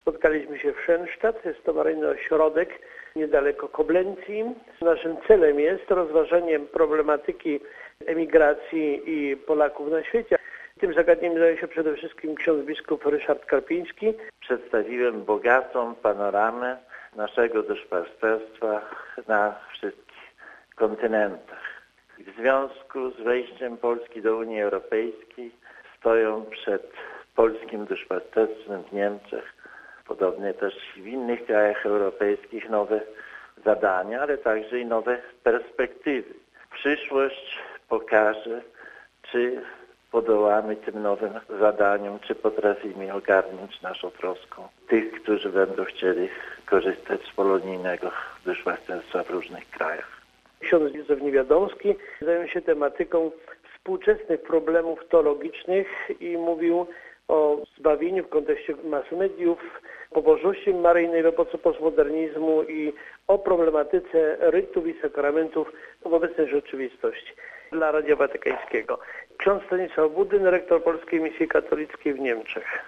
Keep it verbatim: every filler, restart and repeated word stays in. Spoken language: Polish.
Spotkaliśmy się w Schönstatt, jest to maryjny ośrodek niedaleko Koblencji. Naszym celem jest rozważenie problematyki emigracji i Polaków na świecie. Tym zagadnieniem zajął się przede wszystkim ksiądz biskup Ryszard Karpiński. Przedstawiłem bogatą panoramę naszego duszpasterstwa na wszystkich kontynentach. W związku z wejściem Polski do Unii Europejskiej stoją przed polskim duszpasterstwem w Niemczech, podobnie też w innych krajach europejskich, nowe zadania, ale także i nowe perspektywy. Przyszłość pokaże, czy podołamy tym nowym zadaniom, czy potrafimy ogarnąć naszą troską tych, którzy będą chcieli korzystać z polonijnego duszpasterstwa w różnych krajach. Ksiądz Józef Niewiadomski zajął się tematyką współczesnych problemów teologicznych i mówił o zbawieniu w kontekście mass mediów, pobożności maryjnej w epoce postmodernizmu i o problematyce rytów i sakramentów w obecnej rzeczywistości. Dla Radia Watykańskiego ksiądz Stanisław Budyn, rektor Polskiej Misji Katolickiej w Niemczech.